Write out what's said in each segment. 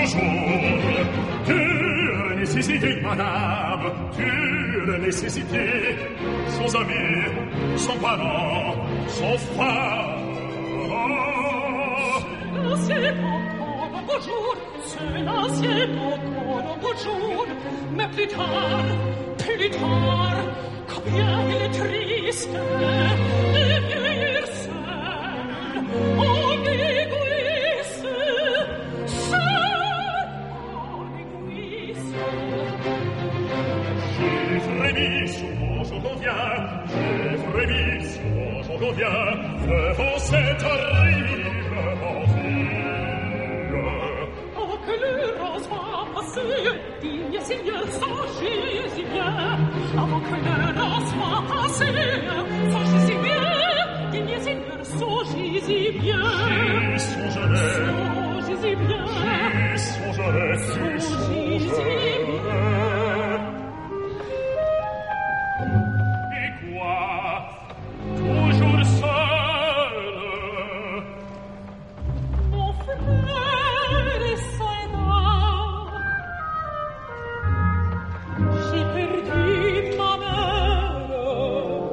l'autre jour. Dure nécessité, madame, dure nécessité. Sans amis, sans parents, sans frère. C'est encore un beau jour, cela c'est encore un beau jour. Mais plus tard, combien il est triste de vieillir seul, en égoïste, seul, en égoïste. J'ai frémi souvent, j'en conviens, j'ai frémi souvent, j'en conviens, devant cette horrible mentire. Oh, que le rose va passer, digne Seigneur, songez-y bien. Avant que le rose va passer, songez-y bien, digne Seigneur, songez-y bien. J'y songerai, Songez-y bien, j'y songerai, j'y songez-y bien. Et quoi? Toujours seul? Mon frère est soldat. J'ai perdu ma mère.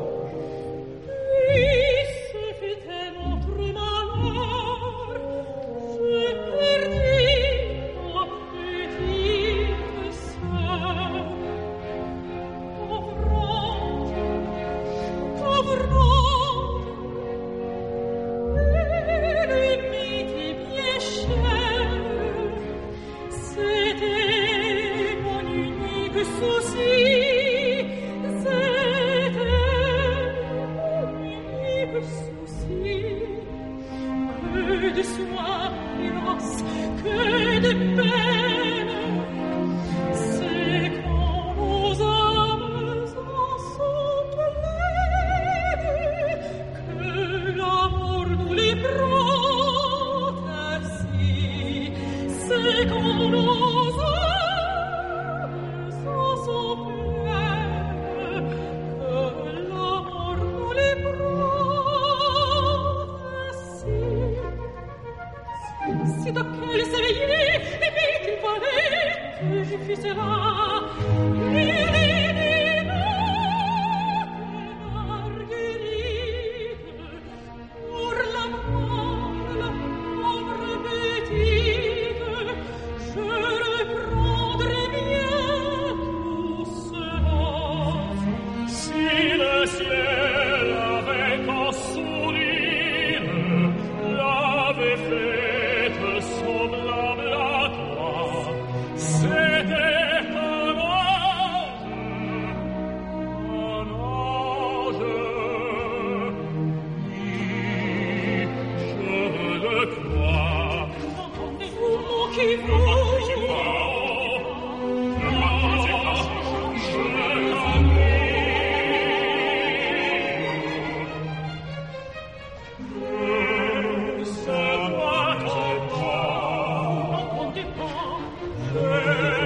Puis ce fut un autre malheur. J'ai perdu ma petite sœur. Pauvre elle m'était bien chère. C'était mon unique souci. C'était mon unique souci. Que de souffrance, que de peine. C'est quand nos âmes en sont pleines que l'amour nous les prend ainsi. C'est quand nos âmes en sont pleines que l'amour nous les prend ainsi. C'est à quel s'éveiller et vite il fallait que je fusse là. Marguerite, pour la pauvre petite, je reprendrai bien tout cela. Si le ciel avec un sourire l'avait faite semblable à toi, c'était un ange, oui, je le crois. Entendez-vous qui vous entendez pas.